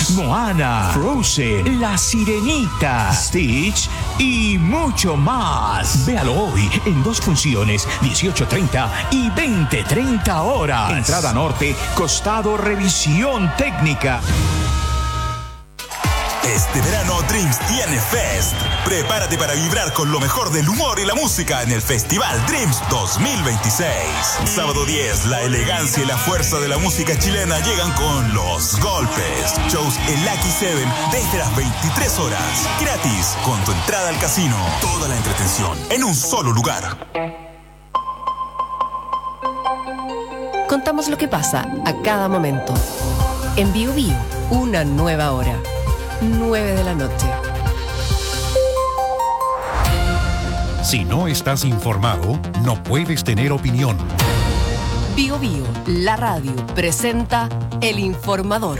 Moana, Frozen, La Sirenita, Stitch y mucho más. Véalo hoy en 2 funciones, 18:30 y 20:30 horas. Entrada norte, costado revisión técnica. Este verano Dreams tiene Fest. Prepárate para vibrar con lo mejor del humor y la música en el Festival Dreams 2026. Sábado 10, la elegancia y la fuerza de la música chilena llegan con Los Golpes. Shows en Lucky 7 desde las 23 horas. Gratis, con tu entrada al casino. Toda la entretención en un solo lugar. Contamos lo que pasa a cada momento. En Bio Bio, una nueva hora. 9 de la noche. Si no estás informado, no puedes tener opinión. Bio Bio, la radio, presenta El Informador.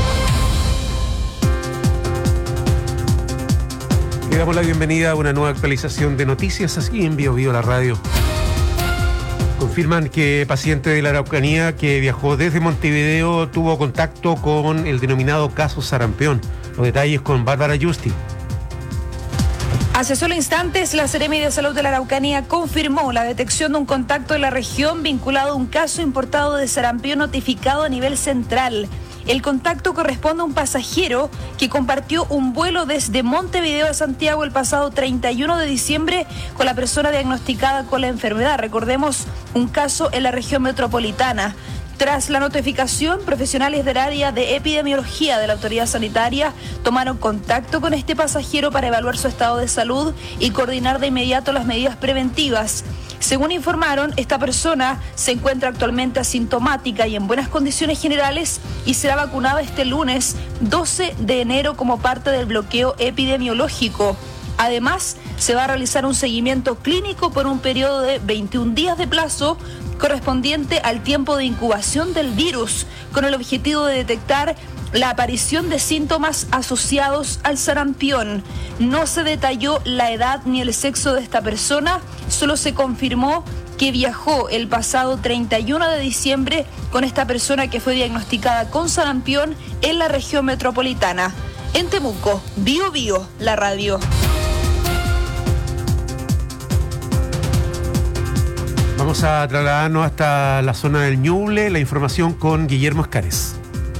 Le damos la bienvenida a una nueva actualización de noticias aquí en Bio Bio, la radio. Confirman que paciente de la Araucanía que viajó desde Montevideo tuvo contacto con el denominado caso Sarampión. Los detalles con Bárbara Justi. Hace solo instantes, la Seremi de Salud de la Araucanía confirmó la detección de un contacto en la región vinculado a un caso importado de sarampión notificado a nivel central. El contacto corresponde a un pasajero que compartió un vuelo desde Montevideo a Santiago el pasado 31 de diciembre con la persona diagnosticada con la enfermedad. Recordemos, un caso en la región metropolitana. Tras la notificación, profesionales del área de epidemiología de la autoridad sanitaria tomaron contacto con este pasajero para evaluar su estado de salud y coordinar de inmediato las medidas preventivas. Según informaron, esta persona se encuentra actualmente asintomática y en buenas condiciones generales y será vacunada este lunes 12 de enero como parte del bloqueo epidemiológico. Además, se va a realizar un seguimiento clínico por un periodo de 21 días de plazo correspondiente al tiempo de incubación del virus, con el objetivo de detectar la aparición de síntomas asociados al sarampión. No se detalló la edad ni el sexo de esta persona, solo se confirmó que viajó el pasado 31 de diciembre con esta persona que fue diagnosticada con sarampión en la región metropolitana. En Temuco, Bio Bio, la radio. Vamos a trasladarnos hasta la zona del Ñuble, la información con Guillermo Escares.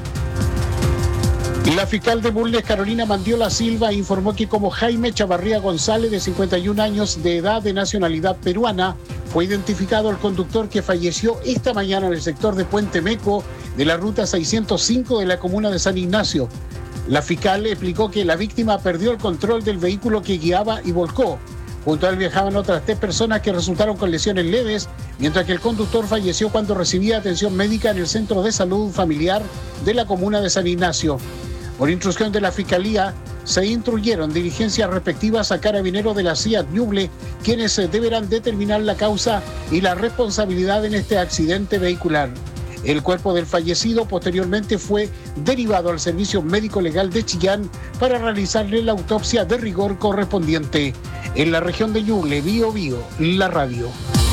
La fiscal de Bulnes, Carolina Mandiola Silva, informó que como Jaime Chavarría González, de 51 años de edad, de nacionalidad peruana, fue identificado el conductor que falleció esta mañana en el sector de Puente Meco de la ruta 605 de la comuna de San Ignacio. La fiscal explicó que la víctima perdió el control del vehículo que guiaba y volcó. Junto a él viajaban otras 3 personas que resultaron con lesiones leves, mientras que el conductor falleció cuando recibía atención médica en el Centro de Salud Familiar de la comuna de San Ignacio. Por instrucción de la Fiscalía, se instruyeron diligencias respectivas a carabineros de la CIAT Ñuble, quienes deberán determinar la causa y la responsabilidad en este accidente vehicular. El cuerpo del fallecido posteriormente fue derivado al Servicio Médico Legal de Chillán para realizarle la autopsia de rigor correspondiente. En la región de Ñuble, Bio Bio, la radio.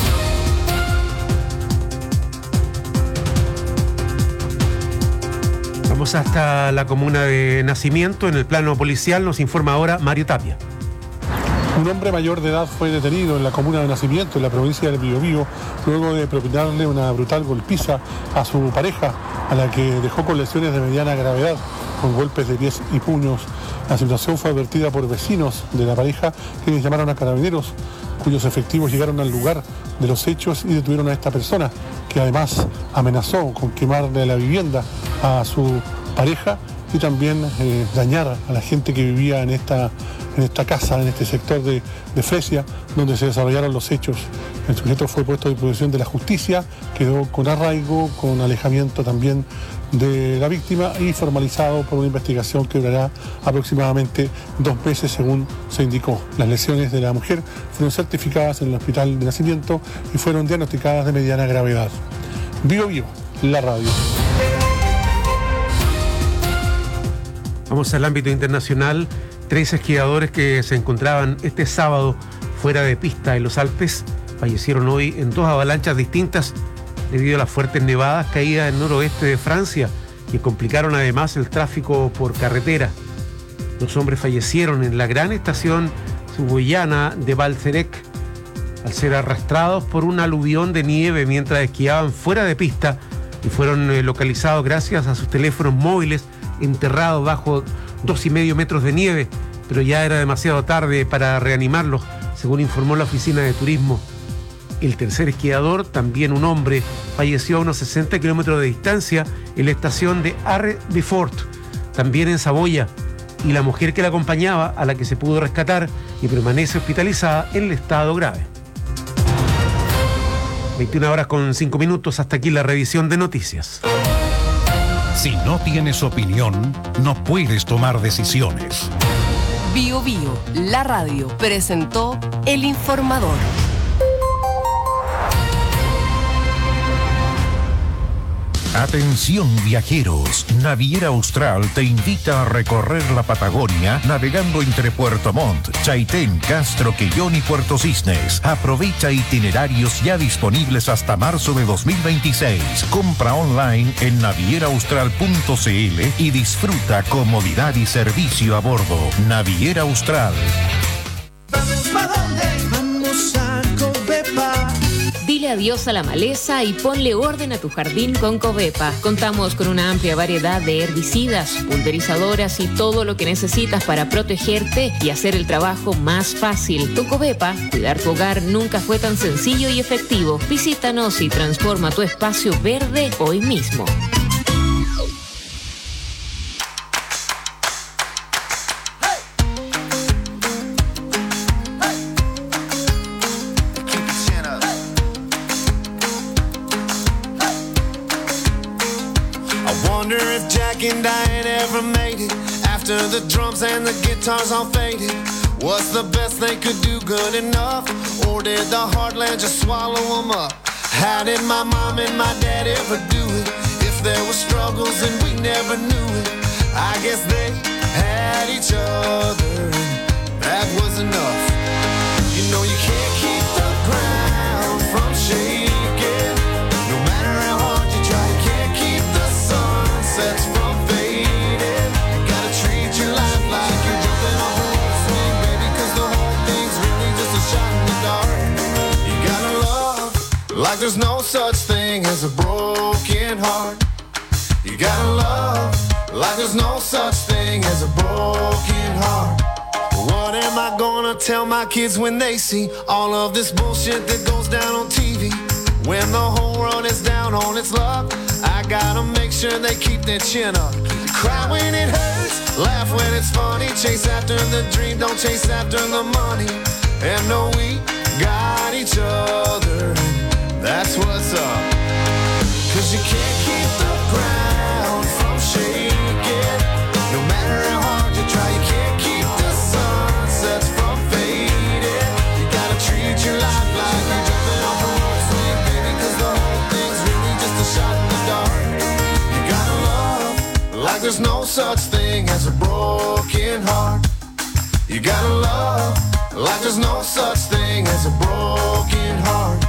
Vamos hasta la comuna de Nacimiento, en el plano policial, nos informa ahora Mario Tapia. Un hombre mayor de edad fue detenido en la comuna de Nacimiento, en la provincia de Biobío, luego de propinarle una brutal golpiza a su pareja, a la que dejó con lesiones de mediana gravedad, con golpes de pies y puños. La situación fue advertida por vecinos de la pareja, quienes llamaron a carabineros, cuyos efectivos llegaron al lugar de los hechos y detuvieron a esta persona, que además amenazó con quemarle la vivienda a su pareja y también dañar a la gente que vivía en esta casa, en este sector de Fresia, donde se desarrollaron los hechos. El sujeto fue puesto a disposición de la justicia, quedó con arraigo, con alejamiento también de la víctima y formalizado por una investigación que durará aproximadamente 2 meses, según se indicó. Las lesiones de la mujer fueron certificadas en el hospital de Nacimiento y fueron diagnosticadas de mediana gravedad. Bio Bio, la radio. Vamos al ámbito internacional. 3 esquiadores que se encontraban este sábado fuera de pista en los Alpes fallecieron hoy en 2 avalanchas distintas debido a las fuertes nevadas caídas en el noroeste de Francia que complicaron además el tráfico por carretera. 2 hombres fallecieron en la gran estación suburbana de Balcerec al ser arrastrados por un aluvión de nieve mientras esquiaban fuera de pista y fueron localizados gracias a sus teléfonos móviles enterrados bajo 2,5 metros de nieve, pero ya era demasiado tarde para reanimarlos, según informó la oficina de turismo. El tercer esquiador, también un hombre, falleció a unos 60 kilómetros de distancia en la estación de Arre de Fort, también en Saboya, y la mujer que la acompañaba, a la que se pudo rescatar y permanece hospitalizada en el estado grave. 21:05, hasta aquí la revisión de noticias. Si no tienes opinión, no puedes tomar decisiones. Bio Bio, la radio, presentó El Informador. Atención viajeros, Naviera Austral te invita a recorrer la Patagonia navegando entre Puerto Montt, Chaitén, Castro, Quellón y Puerto Cisnes. Aprovecha itinerarios ya disponibles hasta marzo de 2026. Compra online en navieraaustral.cl y disfruta comodidad y servicio a bordo. Naviera Austral. Dile adiós a la maleza y ponle orden a tu jardín con Covepa. Contamos con una amplia variedad de herbicidas, pulverizadoras y todo lo que necesitas para protegerte y hacer el trabajo más fácil. Con Covepa, cuidar tu hogar nunca fue tan sencillo y efectivo. Visítanos y transforma tu espacio verde hoy mismo. And Diane ever made it after the drums and the guitars all faded. What's the best they could do good enough? Or did the heartland just swallow them up? How did my mom and my dad ever do it? If there were struggles and we never knew it, I guess they had each other and that was enough. You know you can't keep the ground from shaking. No matter how hard you try, you can't keep the sunsets from like there's no such thing as a broken heart. You gotta love like there's no such thing as a broken heart. What am I gonna tell my kids when they see all of this bullshit that goes down on TV? When the whole world is down on its luck, I gotta make sure they keep their chin up. Cry when it hurts, laugh when it's funny. Chase after the dream, don't chase after the money. And no, we got each other. That's what's up. Cause you can't keep the ground from shaking. No matter how hard you try, you can't keep the sunsets from fading. You gotta treat your life like you're jumping off a rope swing, baby, cause the whole thing's really just a shot in the dark. You gotta love like there's no such thing as a broken heart. You gotta love like there's no such thing as a broken heart.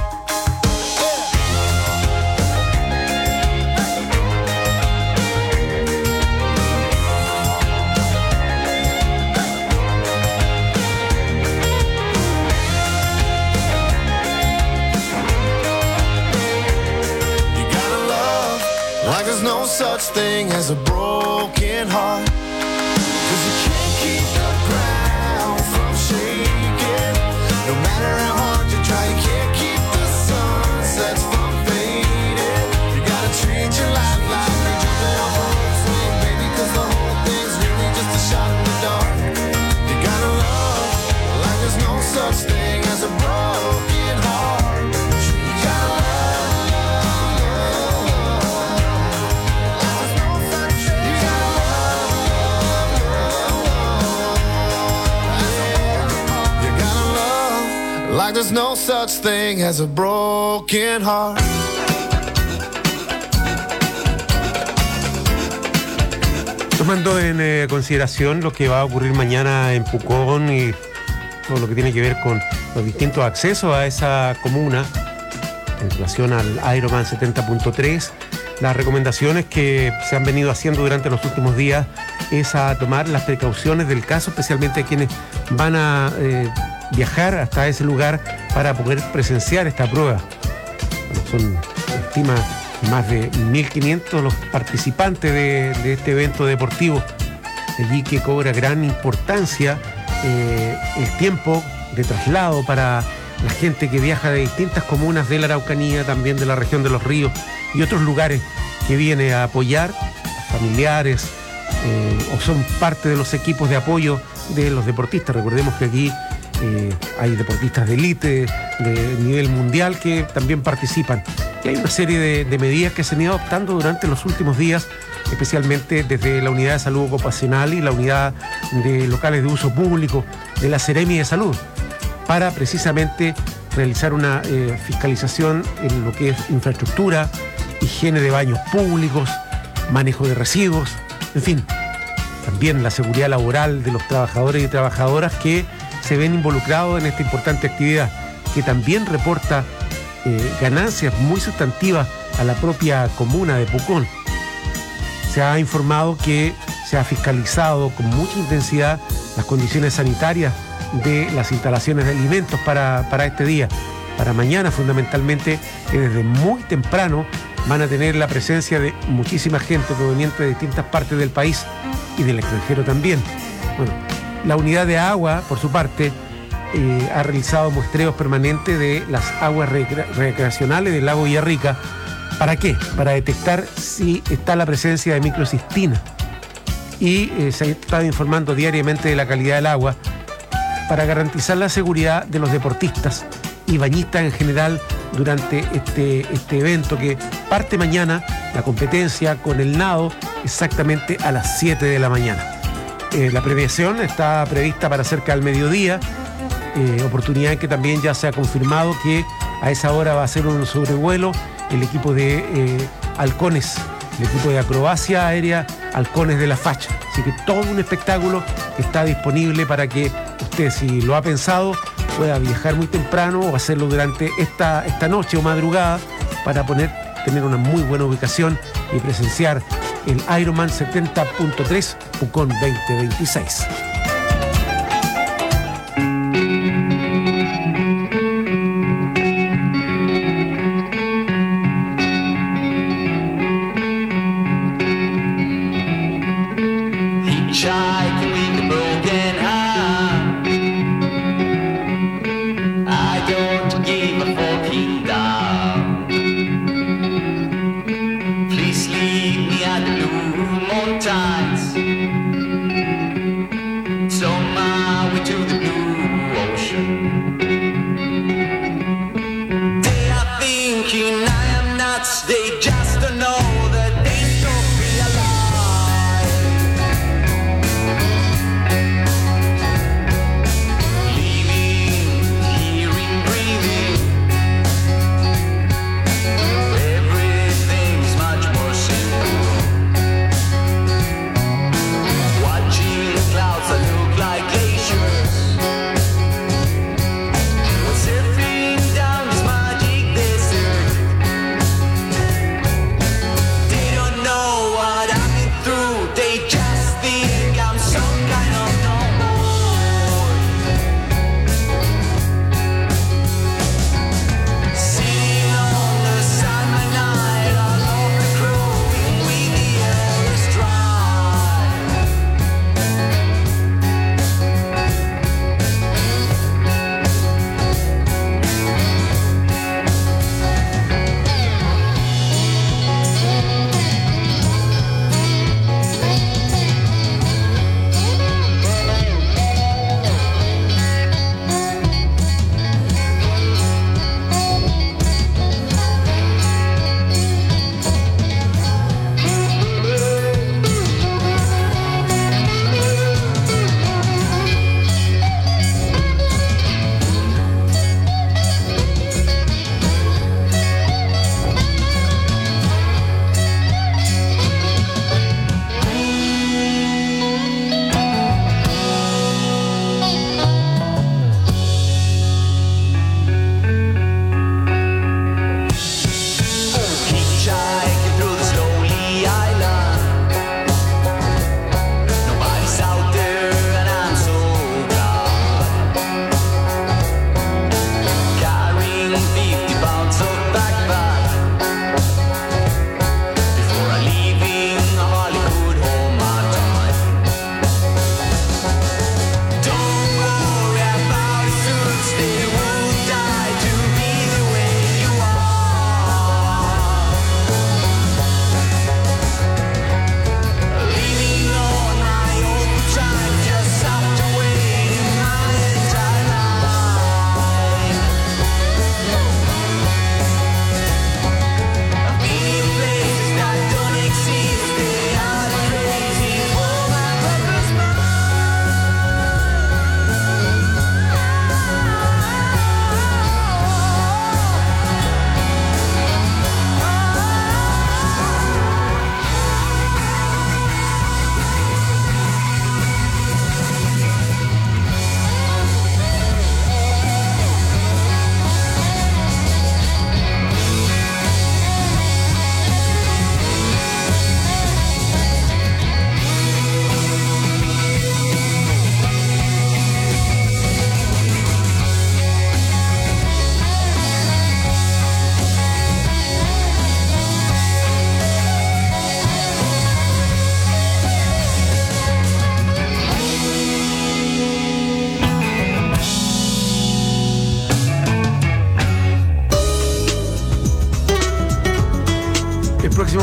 Like there's no such thing as a broken heart. Cause you can't keep the ground from shaking. No matter how hard you try, you can't keep the sunsets from fading. You gotta treat your life like you're jumping off a rope swing, baby, cause the whole thing's really just a shot in the dark. You gotta love like there's no such thing as a broken heart. You gotta love. Like there's no such thing as a broken heart. Tomando en consideración lo que va a ocurrir mañana en Pucón y todo lo que tiene que ver con los distintos accesos a esa comuna en relación al Ironman 70.3, las recomendaciones que se han venido haciendo durante los últimos días es a tomar las precauciones del caso, especialmente a quienes van a viajar hasta ese lugar para poder presenciar esta prueba. Bueno, se estima más de 1.500 los participantes de este evento deportivo, allí que cobra gran importancia el tiempo de traslado para la gente que viaja de distintas comunas de la Araucanía, también de la región de Los Ríos y otros lugares, que viene a apoyar a familiares o son parte de los equipos de apoyo de los deportistas. Recordemos que aquí hay deportistas de élite, de nivel mundial, que también participan. Y hay una serie de medidas que se han ido adoptando durante los últimos días, especialmente desde la Unidad de Salud Ocupacional y la Unidad de Locales de Uso Público de la Seremi de Salud, para precisamente realizar una fiscalización en lo que es infraestructura, higiene de baños públicos, manejo de residuos, en fin, también la seguridad laboral de los trabajadores y trabajadoras que se ven involucrados en esta importante actividad, que también reporta ganancias muy sustantivas a la propia comuna de Pucón. Se ha informado que se ha fiscalizado con mucha intensidad las condiciones sanitarias de las instalaciones de alimentos para este día. Para mañana, fundamentalmente, que desde muy temprano van a tener la presencia de muchísima gente proveniente de distintas partes del país y del extranjero también. Bueno, la unidad de agua, por su parte, ha realizado muestreos permanentes de las aguas recreacionales del lago Villarrica. ¿Para qué? Para detectar si está la presencia de microcistina. Y se ha estado informando diariamente de la calidad del agua para garantizar la seguridad de los deportistas y bañistas en general durante este evento que parte mañana, la competencia con el nado, exactamente a las 7 de la mañana. La premiación está prevista para cerca del mediodía, oportunidad en que también ya se ha confirmado que a esa hora va a ser un sobrevuelo el equipo de halcones, el equipo de acrobacia aérea Halcones de la Facha. Así que todo un espectáculo que está disponible para que usted, si lo ha pensado, pueda viajar muy temprano o hacerlo durante esta noche o madrugada para tener una muy buena ubicación y presenciar el Ironman 70.3 Pucón 2026.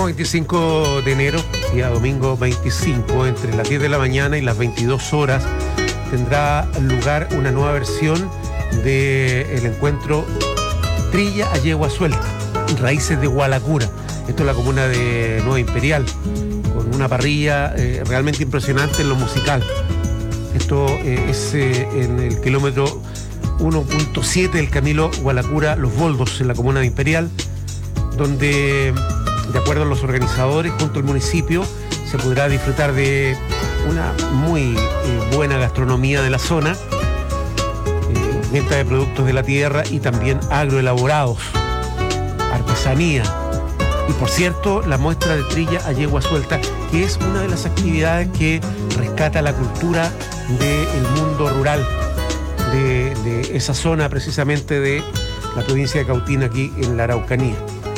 25 de enero, día domingo 25, entre las 10 de la mañana y las 22 horas, tendrá lugar una nueva versión del encuentro Trilla a Yegua Suelta, Raíces de Gualacura. Esto es la comuna de Nueva Imperial, con una parrilla realmente impresionante en lo musical. Esto es en el kilómetro 1.7 del camino Gualacura Los Boldos, en la comuna de Imperial, donde, de acuerdo a los organizadores, junto al municipio, se podrá disfrutar de una muy buena gastronomía de la zona, venta de productos de la tierra y también agroelaborados, artesanía. Y por cierto, la muestra de Trilla a Yegua Suelta, que es una de las actividades que rescata la cultura del mundo rural, de esa zona precisamente de la provincia de Cautín, aquí en la Araucanía.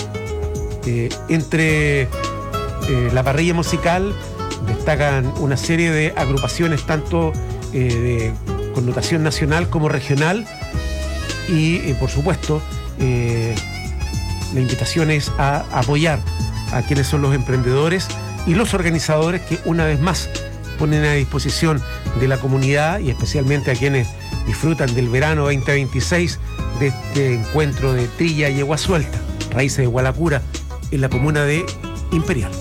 Entre la parrilla musical destacan una serie de agrupaciones tanto de connotación nacional como regional y por supuesto la invitación es a apoyar a quienes son los emprendedores y los organizadores que una vez más ponen a disposición de la comunidad y especialmente a quienes disfrutan del verano 2026 de este encuentro de Trilla y Yegua Suelta, Raíces de Gualacura, en la comuna de Imperial.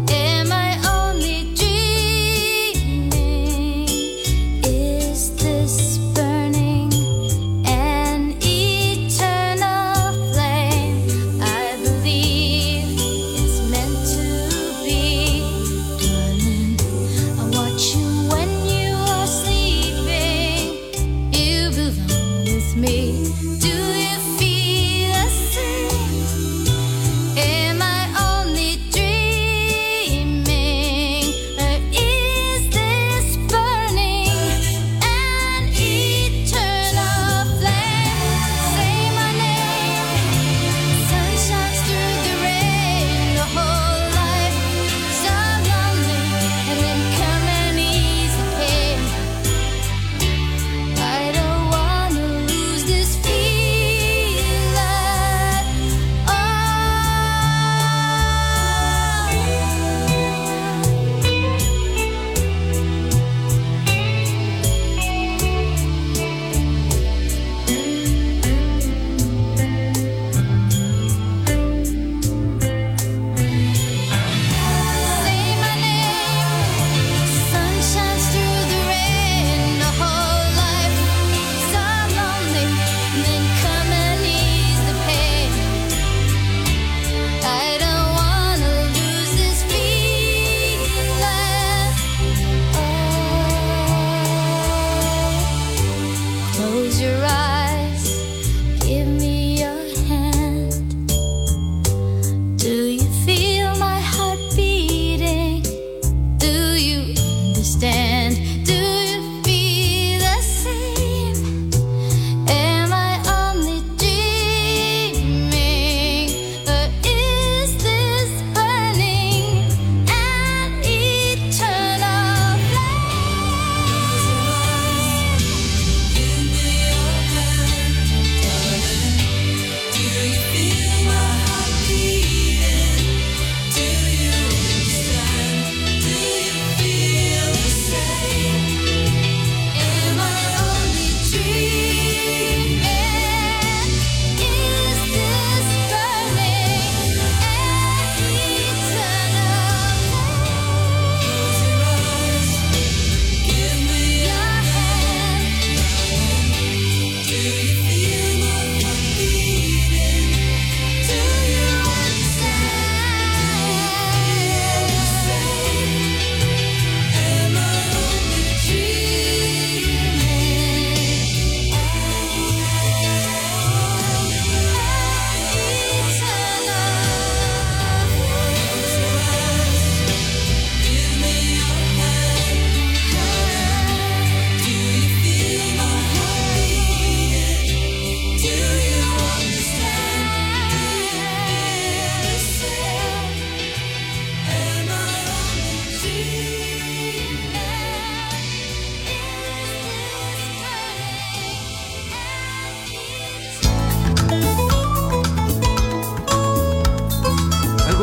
This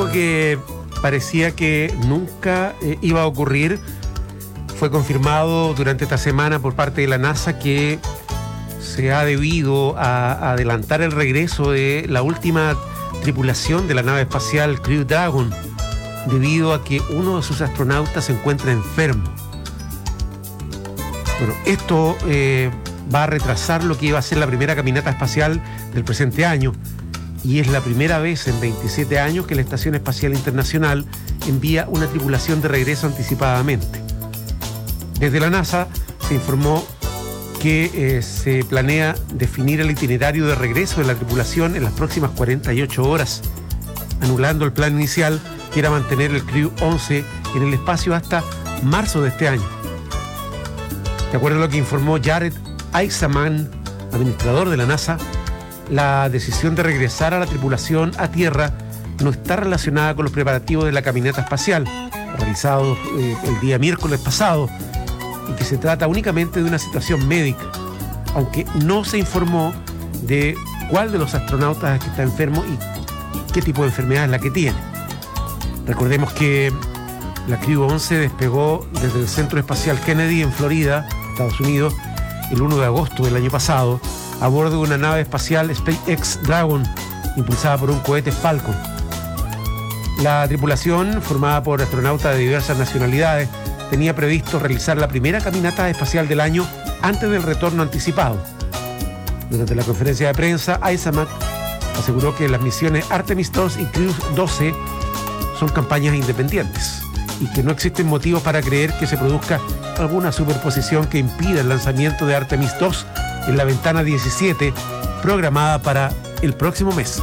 algo que parecía que nunca iba a ocurrir. Fue confirmado durante esta semana por parte de la NASA que se ha debido a adelantar el regreso de la última tripulación de la nave espacial Crew Dragon, debido a que uno de sus astronautas se encuentra enfermo. Bueno, esto va a retrasar lo que iba a ser la primera caminata espacial del presente año, y es la primera vez en 27 años que la Estación Espacial Internacional envía una tripulación de regreso anticipadamente. Desde la NASA se informó que se planea definir el itinerario de regreso de la tripulación en las próximas 48 horas, anulando el plan inicial, que era mantener el Crew 11 en el espacio hasta marzo de este año. De acuerdo a lo que informó Jared Isaacman, administrador de la NASA, la decisión de regresar a la tripulación a tierra no está relacionada con los preparativos de la caminata espacial, realizados el día miércoles pasado, y que se trata únicamente de una situación médica, aunque no se informó de cuál de los astronautas es que está enfermo y qué tipo de enfermedad es la que tiene. Recordemos que la Crew 11 despegó desde el Centro Espacial Kennedy en Florida, Estados Unidos, el 1 de agosto del año pasado, a bordo de una nave espacial SpaceX Dragon, impulsada por un cohete Falcon. La tripulación, formada por astronautas de diversas nacionalidades, tenía previsto realizar la primera caminata espacial del año antes del retorno anticipado. Durante la conferencia de prensa, Isaacman aseguró que las misiones Artemis 2 y Crew 12 son campañas independientes y que no existen motivos para creer que se produzca alguna superposición que impida el lanzamiento de Artemis 2 en la ventana 17, programada para el próximo mes.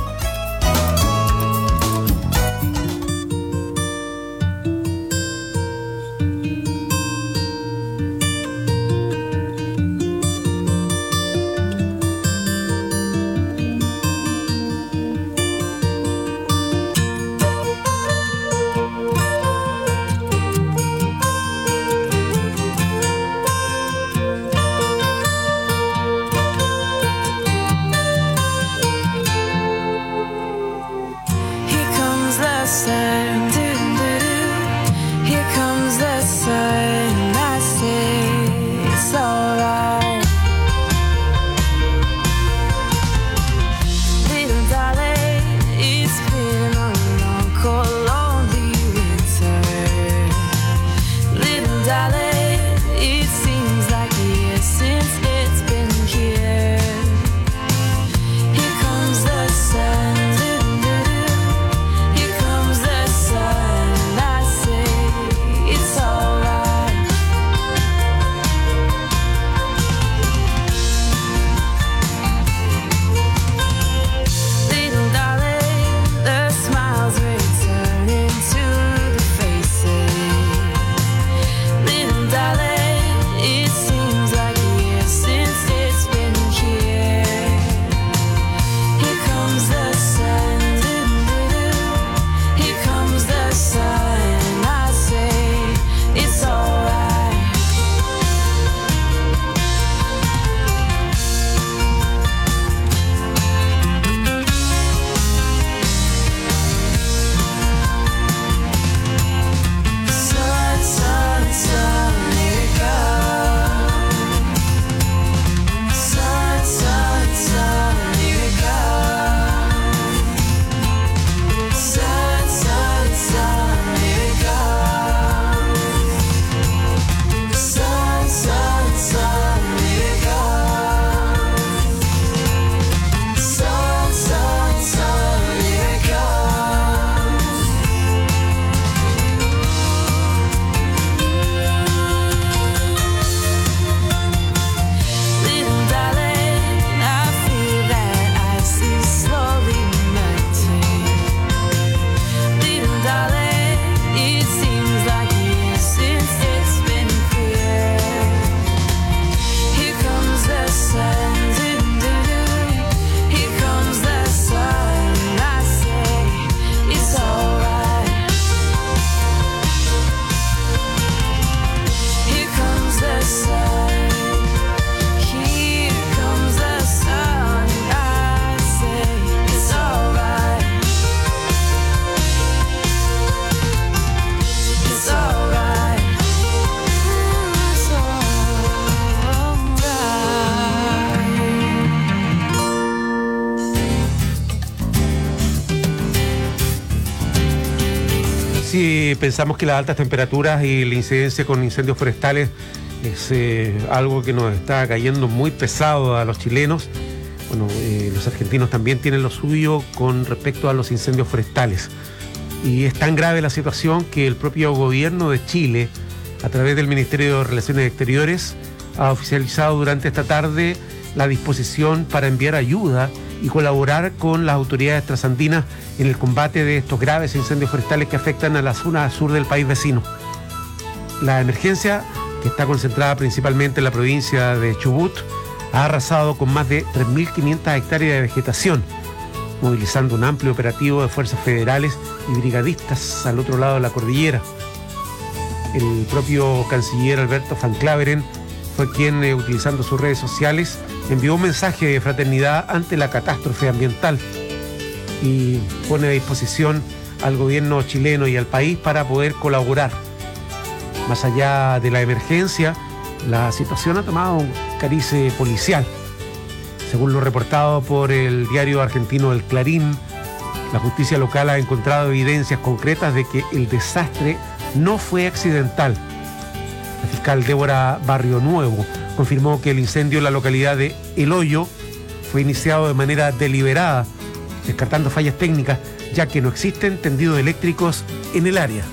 si pensamos que las altas temperaturas y la incidencia con incendios forestales es algo que nos está cayendo muy pesado a los chilenos, bueno, los argentinos también tienen lo suyo con respecto a los incendios forestales. Y es tan grave la situación que el propio gobierno de Chile, a través del Ministerio de Relaciones Exteriores, ha oficializado durante esta tarde la disposición para enviar ayuda y colaborar con las autoridades trasandinas en el combate de estos graves incendios forestales que afectan a la zona sur del país vecino. La emergencia, que está concentrada principalmente en la provincia de Chubut, ha arrasado con más de 3.500 hectáreas de vegetación, movilizando un amplio operativo de fuerzas federales y brigadistas al otro lado de la cordillera. El propio canciller Alberto Van Claveren fue quien, utilizando sus redes sociales, envió un mensaje de fraternidad ante la catástrofe ambiental y pone a disposición al gobierno chileno y al país para poder colaborar. Más allá de la emergencia, la situación ha tomado un cariz policial. Según lo reportado por el diario argentino El Clarín, la justicia local ha encontrado evidencias concretas de que el desastre no fue accidental. La fiscal Débora Barrio Nuevo confirmó que el incendio en la localidad de El Hoyo fue iniciado de manera deliberada, descartando fallas técnicas, ya que no existen tendidos eléctricos en el área.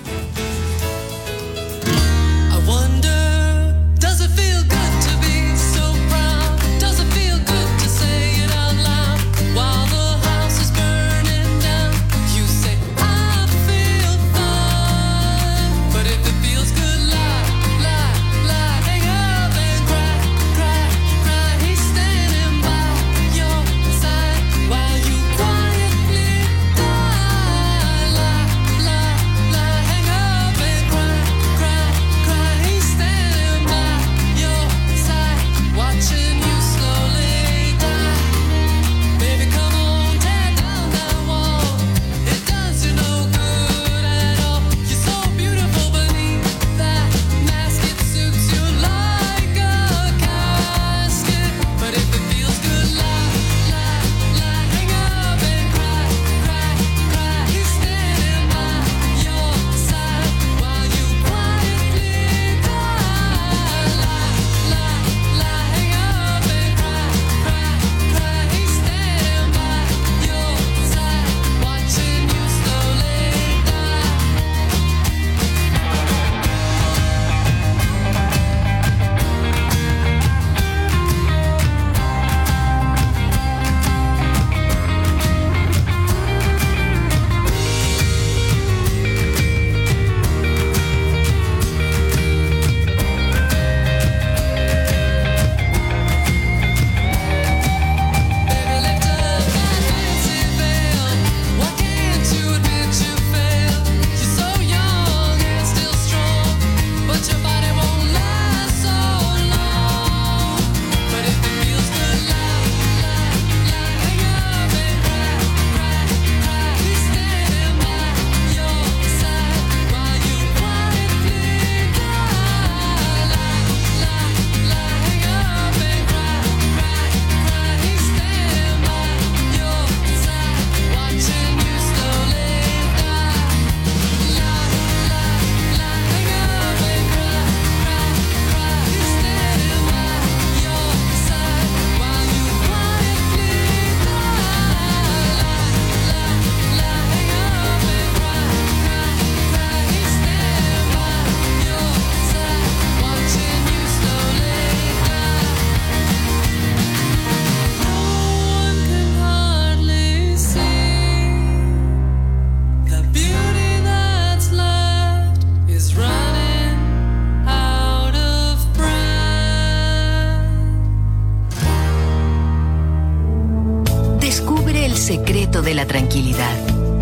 secreto de la tranquilidad.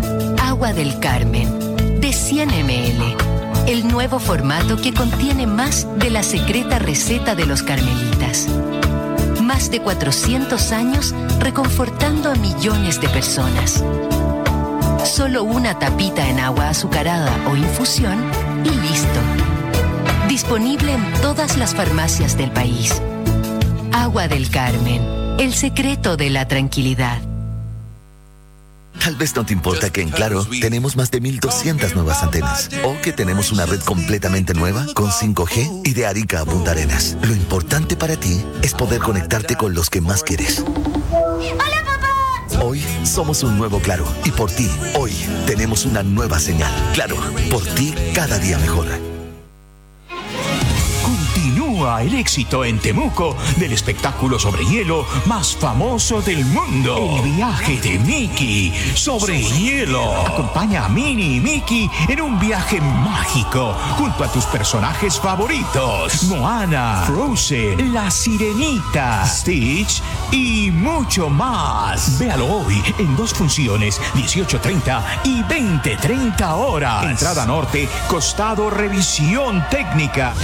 Agua del Carmen, de 100 ml. El nuevo formato que contiene más de la secreta receta de los carmelitas. Más de 400 años reconfortando a millones de personas. Solo una tapita en agua azucarada o infusión y listo. Disponible en todas las farmacias del país. Agua del Carmen, el secreto de la tranquilidad. Tal vez no te importa que en Claro tenemos más de 1,200 nuevas antenas o que tenemos una red completamente nueva con 5G y de Arica a Punta Arenas. Lo importante para ti es poder conectarte con los que más quieres. ¡Hola, papá! Hoy somos un nuevo Claro y por ti, hoy tenemos una nueva señal. Claro, por ti cada día mejor. Continúa el éxito en Temuco del espectáculo sobre hielo más famoso del mundo. El viaje de Mickey sobre hielo. Acompaña a Minnie y Mickey en un viaje mágico junto a tus personajes favoritos. Moana, Frozen, La Sirenita, Stitch y mucho más. Véalo hoy en 2 funciones, 18:30 y 20:30 horas. Entrada norte, costado revisión técnica.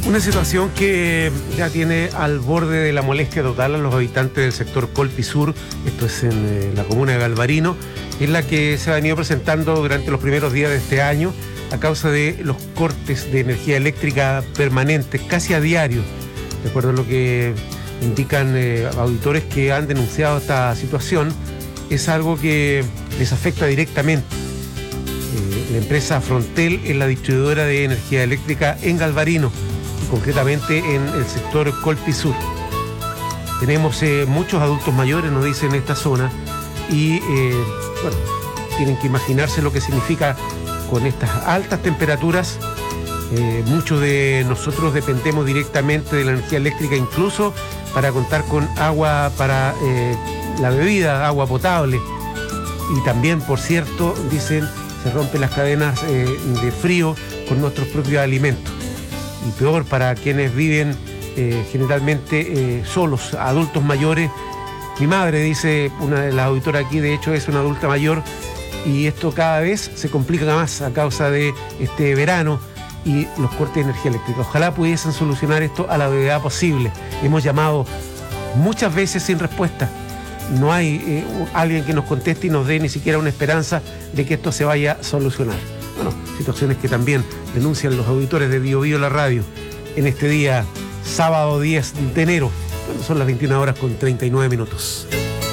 Una situación que ya tiene al borde de la molestia total a los habitantes del sector Colpi Sur, esto es en la comuna de Galvarino, es la que se ha venido presentando durante los primeros días de este año a causa de los cortes de energía eléctrica permanentes, casi a diario, de acuerdo a lo que indican auditores que han denunciado esta situación. Es algo que les afecta directamente. La empresa Frontel es la distribuidora de energía eléctrica en Galvarino, concretamente en el sector Colpi Sur. Tenemos muchos adultos mayores, nos dicen, en esta zona y bueno, tienen que imaginarse lo que significa con estas altas temperaturas. Muchos de nosotros dependemos directamente de la energía eléctrica, incluso para contar con agua para la bebida, agua potable. Y también, por cierto, dicen, se rompen las cadenas de frío con nuestros propios alimentos. Y peor para quienes viven generalmente solos, adultos mayores. Mi madre, dice una de las auditoras aquí, de hecho es una adulta mayor, y esto cada vez se complica más a causa de este verano y los cortes de energía eléctrica. Ojalá pudiesen solucionar esto a la brevedad posible. Hemos llamado muchas veces sin respuesta. No hay alguien que nos conteste y nos dé ni siquiera una esperanza de que esto se vaya a solucionar. Bueno, situaciones que también denuncian los auditores de Bio Bio La Radio en este día, sábado 10 de enero. Bueno, son las 21:39.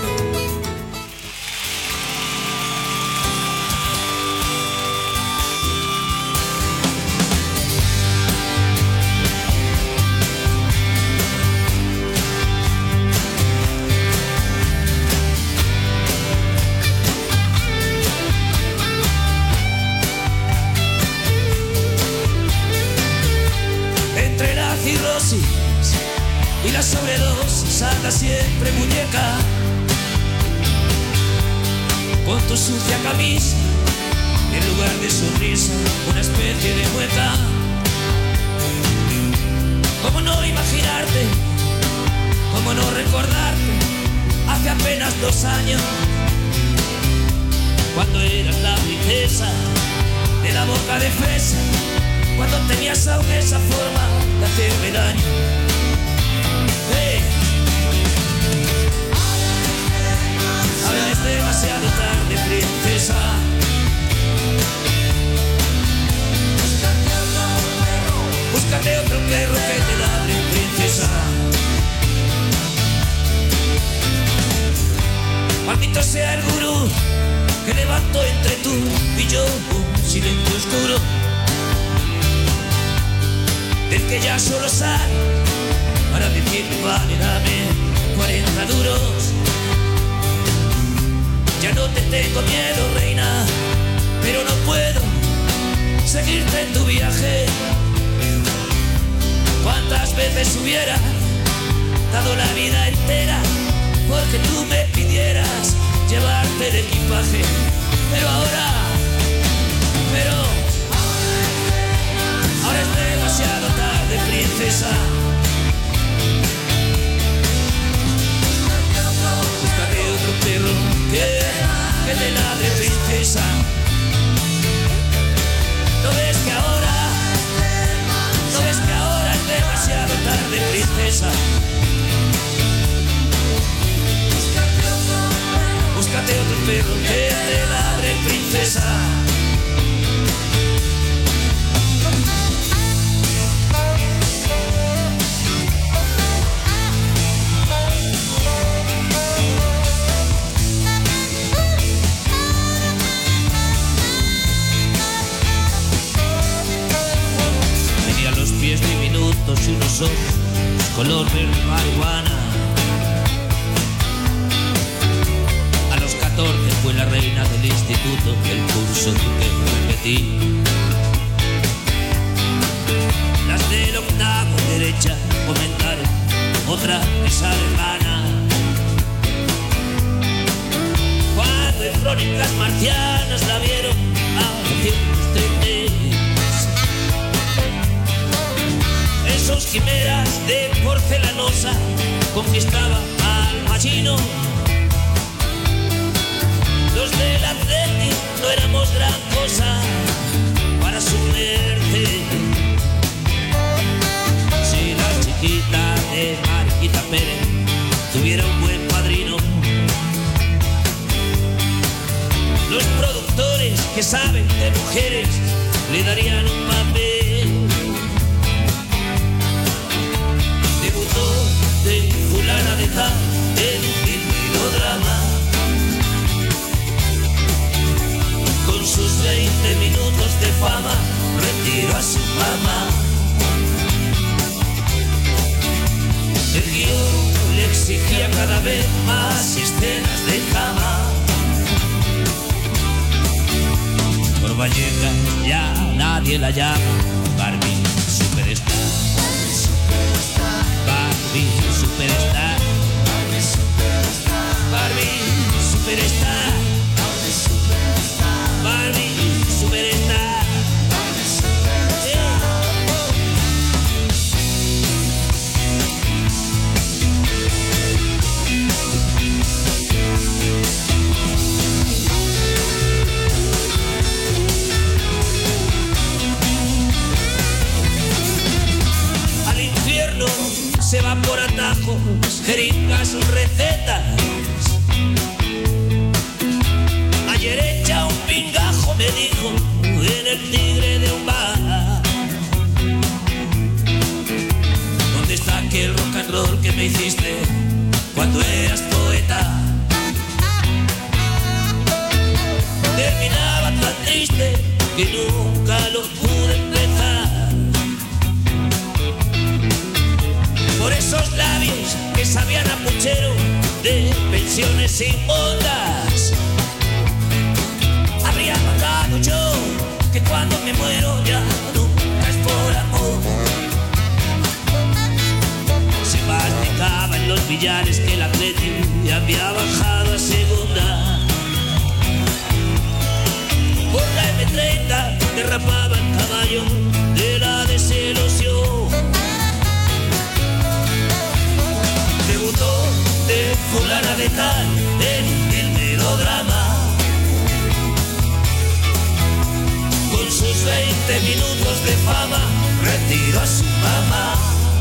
Y la sobredosis anda siempre muñeca, con tu sucia camisa y en lugar de sonrisa una especie de mueca. ¿Cómo no imaginarte? ¿Cómo no recordarte? Hace apenas 2 años, cuando eras la princesa de la boca de fresa, cuando tenías aún esa forma de hacerme daño. Ahora es demasiado tarde, princesa. Búscate otro perro que te ladre, princesa. Maldito sea el gurú que levantó entre tú y yo un silencio oscuro, del que ya solo sale para decirme, vale, dame 40 duros. Ya no te tengo miedo, reina, pero no puedo seguirte en tu viaje. ¿Cuántas veces hubiera dado la vida entera porque tú me pidieras llevarte el equipaje? Pero ahora es demasiado tarde, princesa. Búscate otro perro que te ladre, princesa. ¿No ves que ahora es demasiado tarde, princesa? Búscate otro perro que te ladre, princesa. Diminutos y unos ojos color verde marihuana. A los 14 fue la reina del instituto, el curso que repetí. Las del octavo derecha comentaron, otra me sale gana. Cuando en Crónicas Marcianas la vieron a 230. Esos quimeras de porcelanosa conquistaba al machino. Los del Atleti no éramos gran cosa para su muerte. cama. El guión le exigía cada vez más escenas de cama. Por Vallecas ya nadie la llama Barbie Superstar. Barbie Superstar. Barbie Superstar. Barbie Superstar. Al infierno se va por atajos, jeringas, recetas. Ayer echa un pingajo, me dijo, en el Tigre de un bar. ¿Dónde está aquel rock and roll que me hiciste cuando eras poeta? Terminaba tan triste que nunca lo pude empezar. Por esos labios que sabían a puchero de pensiones inmundas, habría matado yo, que cuando me muero ya nunca es por amor. Se masticaba en los billares que el Atleti había bajado a segunda. Por la M30 derrapaba el caballo de la desilusión. Debutó de fulana de tal en el melodrama. Con sus 20 minutos de fama retiró a su mamá.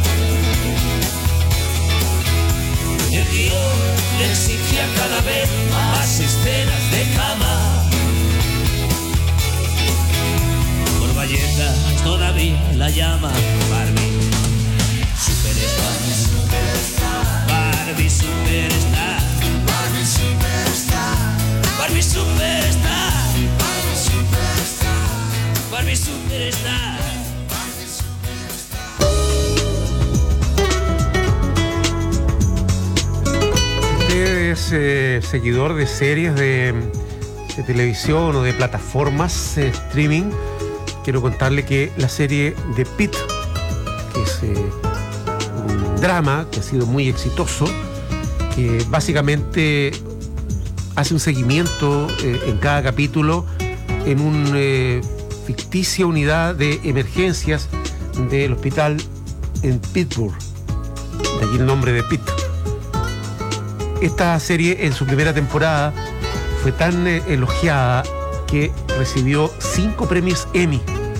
El guión le exigía cada vez más escenas de cama. Por Vallecas todavía la llama Barbie Superstar. Barbie Superstar. Barbie Superstar. Barbie Superstar. Barbie Superstar. Si usted es seguidor de series de televisión o de plataformas streaming, quiero contarle que la serie de Pitt, que es un drama que ha sido muy exitoso, que básicamente hace un seguimiento en cada capítulo en una ficticia unidad de emergencias del hospital en Pittsburgh, de allí el nombre de Pitt. Esta serie en su primera temporada fue tan elogiada que recibió 5 premios Emmy.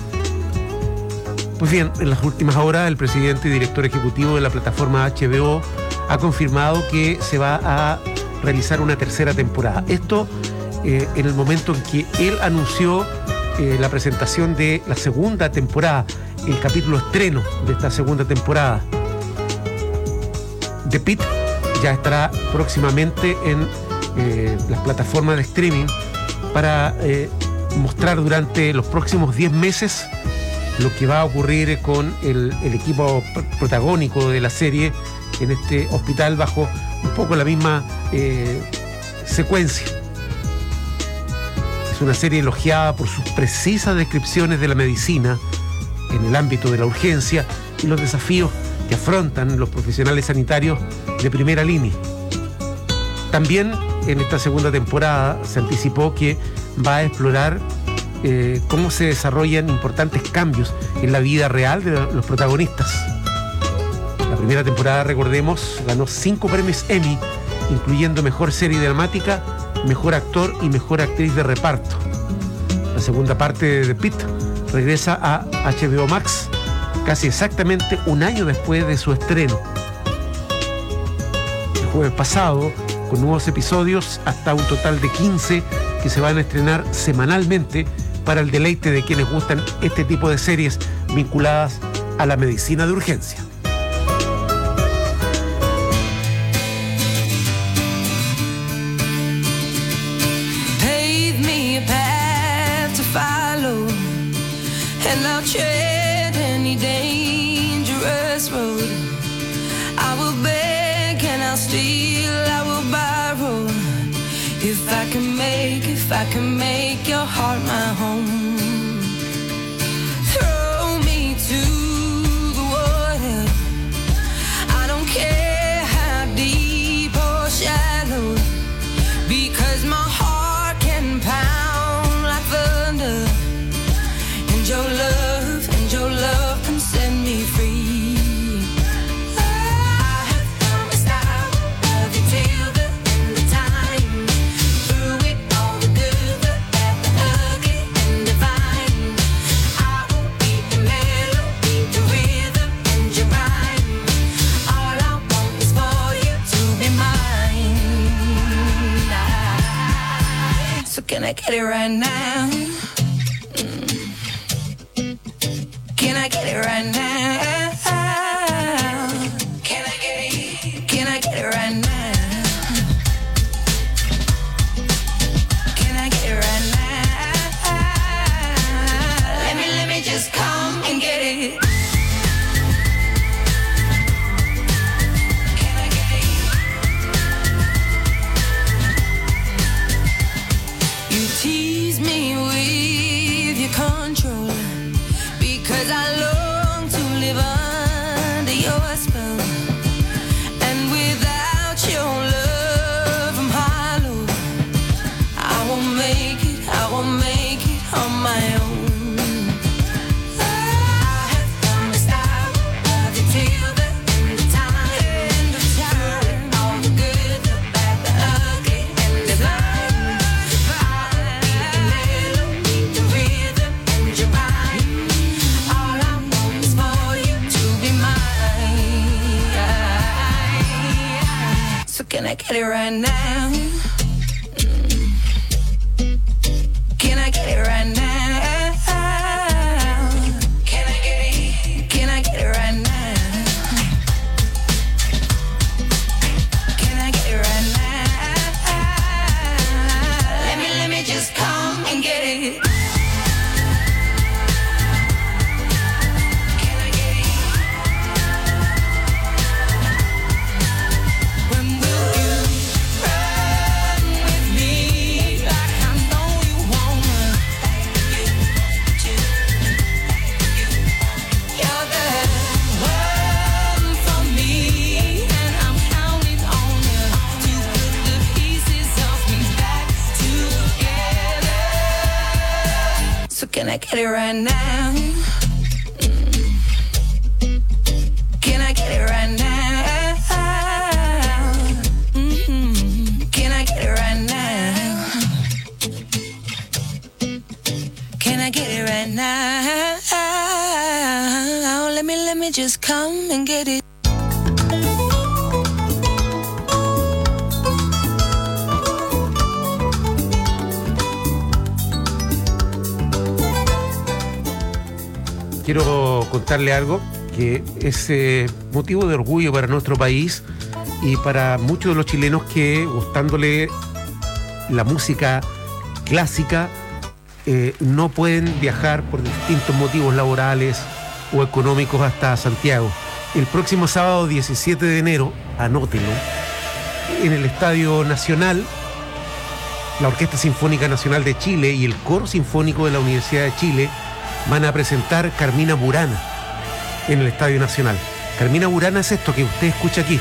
Pues bien, en las últimas horas el presidente y director ejecutivo de la plataforma HBO ha confirmado que se va a realizar una tercera temporada. Esto en el momento en que él anunció la presentación de la segunda temporada, el capítulo estreno de esta segunda temporada. The Pitt ya estará próximamente en las plataformas de streaming para mostrar durante los próximos 10 meses lo que va a ocurrir con el equipo protagónico de la serie en este hospital bajo un poco la misma secuencia. Es una serie elogiada por sus precisas descripciones de la medicina en el ámbito de la urgencia y los desafíos que afrontan los profesionales sanitarios de primera línea. También en esta segunda temporada se anticipó que va a explorar cómo se desarrollan importantes cambios en la vida real de los protagonistas. La primera temporada, recordemos, ganó 5 premios Emmy, incluyendo Mejor Serie Dramática, Mejor Actor y Mejor Actriz de Reparto. La segunda parte de The Pitt regresa a HBO Max casi exactamente un año después de su estreno. El jueves pasado, con nuevos episodios, hasta un total de 15 que se van a estrenar semanalmente para el deleite de quienes gustan este tipo de series vinculadas a la medicina de urgencia. Pave me a path to follow, and I'll tread if I can make your heart my home. Throw me to the water. I don't care how deep or shallow, because my heart can pound like thunder. And your love can set me free. Can I get it right now? Can I get it right now? Can I get it right now? Can I get it right now? Let me just come and get it. Tease me with your control, because I long to live under your spell. And without your love, I'm hollow. I won't make it on my own. I have promised I will love you till the end of time. All the good, the bad, the ugly, and the blind. Can I get it right now? Can I get it right now? Can I get it right now? Can I get it right now? Let me just come and get it. Can I get it right now? Can I get it right now? Can I get it right now? Can I get it right now? Let me just come and get it. Quiero contarle algo que es motivo de orgullo para nuestro país y para muchos de los chilenos que, gustándole la música clásica, no pueden viajar por distintos motivos laborales o económicos hasta Santiago. El próximo sábado 17 de enero, anótenlo, en el Estadio Nacional, la Orquesta Sinfónica Nacional de Chile y el Coro Sinfónico de la Universidad de Chile van a presentar Carmina Burana en el Estadio Nacional. Carmina Burana es esto que usted escucha aquí.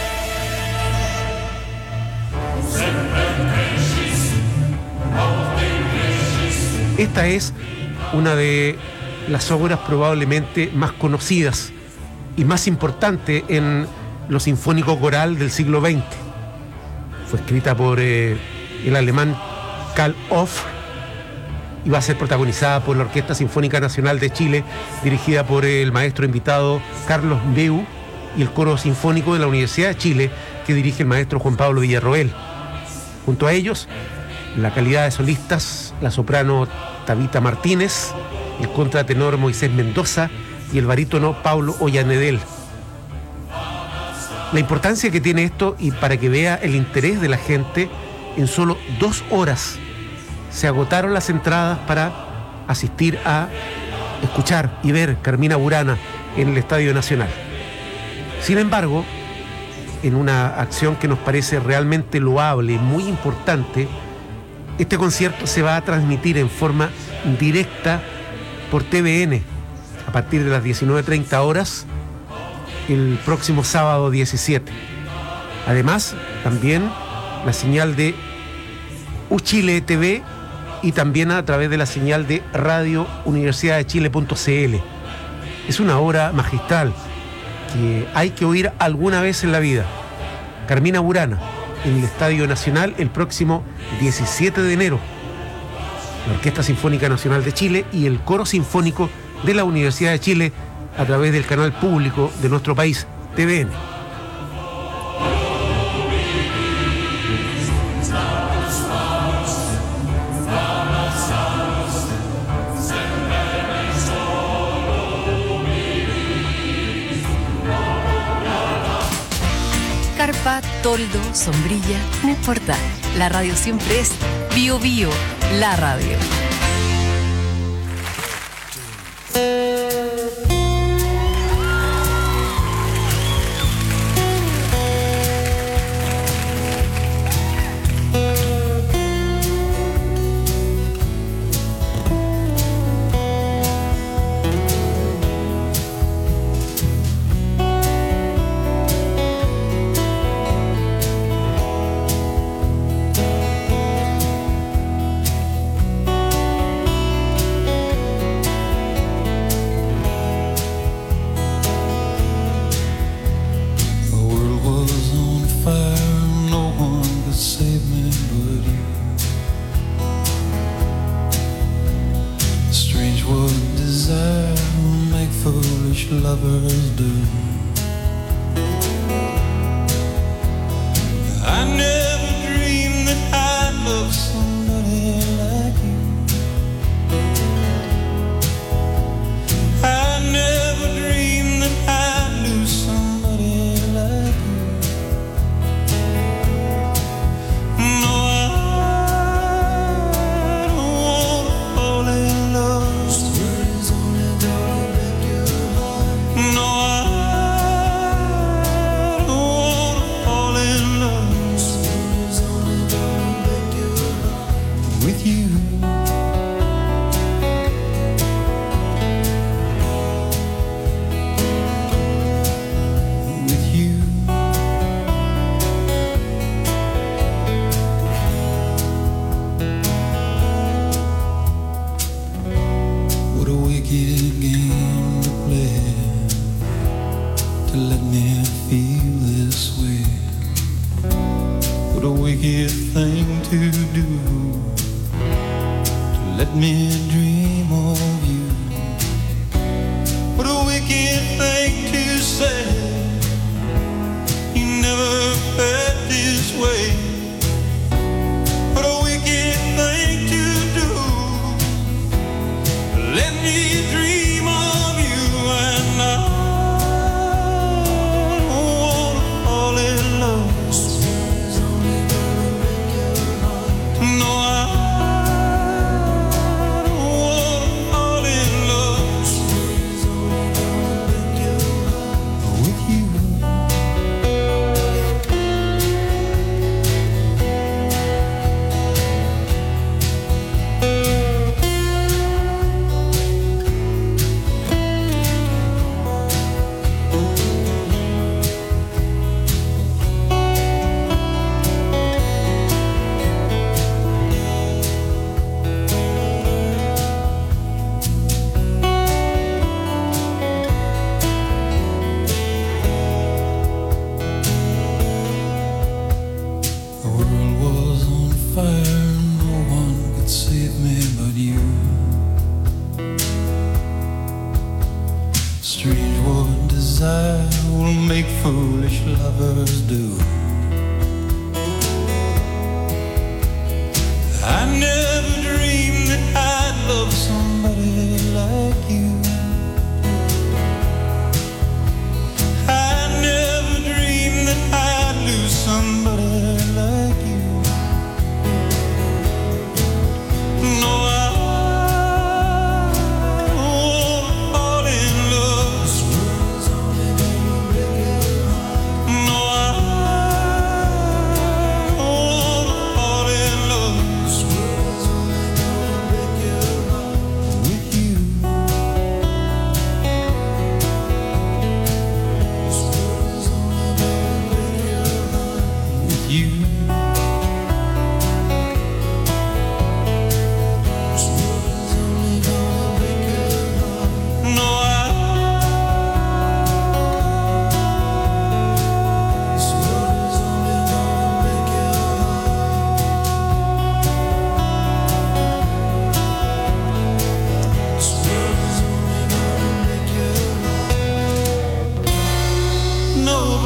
Esta es una de las obras probablemente más conocidas y más importante en lo sinfónico coral del siglo XX. Fue escrita por el alemán Karl Orff y va a ser protagonizada por la Orquesta Sinfónica Nacional de Chile, dirigida por el maestro invitado Carlos Beu, y el Coro Sinfónico de la Universidad de Chile, que dirige el maestro Juan Pablo Villarroel. Junto a ellos, en la calidad de solistas, la soprano Tabita Martínez, el contratenor Moisés Mendoza y el barítono Paulo Ollanedel. La importancia que tiene esto, y para que vea el interés de la gente, en solo 2 horas se agotaron las entradas para asistir a escuchar y ver Carmina Burana en el Estadio Nacional. Sin embargo, en una acción que nos parece realmente loable y muy importante, Este concierto se va a transmitir en forma directa por TVN a partir de las 19:30 horas el próximo sábado 17. Además, también la señal de Uchile TV y también a través de la señal de Radio Universidad de Chile.cl. Es una obra magistral que hay que oír alguna vez en la vida. Carmina Burana, en el Estadio Nacional el próximo 17 de enero. La Orquesta Sinfónica Nacional de Chile y el Coro Sinfónico de la Universidad de Chile a través del canal público de nuestro país, TVN. Carpa, toldo, sombrilla, no importa. La radio siempre es Bio Bio, la radio.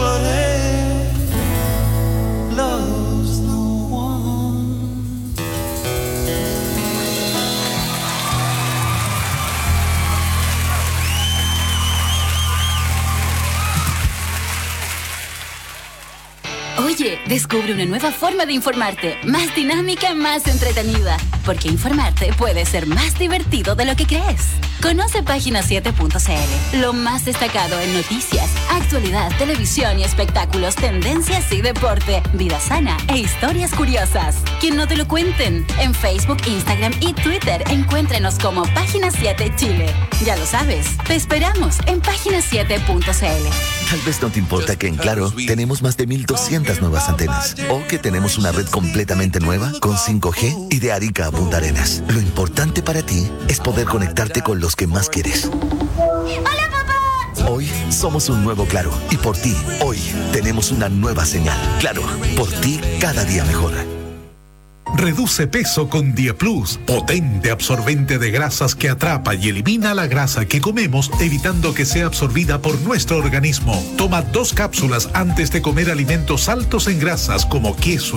Nobody loves no one. Oye, descubre una nueva forma de informarte, más dinámica, más entretenida. Porque informarte puede ser más divertido de lo que crees. Conoce página7.cl, lo más destacado en noticias, actualidad, televisión y espectáculos, tendencias y deporte, vida sana e historias curiosas. Que no te lo cuenten. En Facebook, Instagram y Twitter, encuéntrenos como Página 7 Chile. Ya lo sabes, te esperamos en página7.cl. Tal vez no te importa que en Claro tenemos más de 1,200 nuevas antenas o que tenemos una red completamente nueva con 5G y de Arica a Punta Arenas. Lo importante para ti es poder conectarte con los que más quieres. ¡Hola, papá! Hoy somos un nuevo Claro y por ti, hoy tenemos una nueva señal. Claro, por ti cada día mejor. Reduce peso con Dieplus, potente absorbente de grasas que atrapa y elimina la grasa que comemos, evitando que sea absorbida por nuestro organismo. Toma 2 cápsulas antes de comer alimentos altos en grasas como queso,